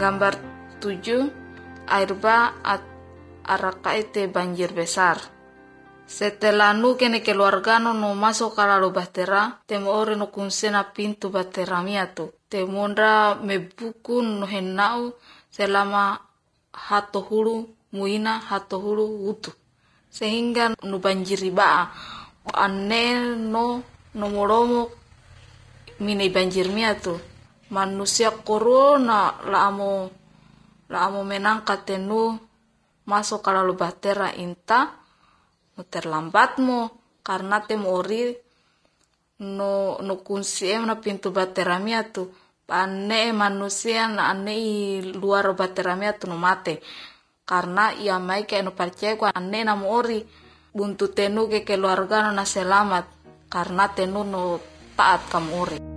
Gambar 7, air ba araka ite banjir besar. Setelah nu kene keluargano no masuk kalalu bahtera, temo ore no kunsena pintu bahtera miatu. Temondra mebuku no hennau selama hato hulu muina hato hulu utu. Sehingga nu banjiri baa anne no moromo mine banjir miatu. Manusia corona la amo menangka tenu masuk kalalu bahtera inta terlambat mo karena temori no kunsi na pintu bahtera miatu ane manusia na ane luar bahtera miatu no mate karena ia mai ke no percaya ko ane na ori buntu tenu ke keluarga na selamat karena tenu no taat kamu ori.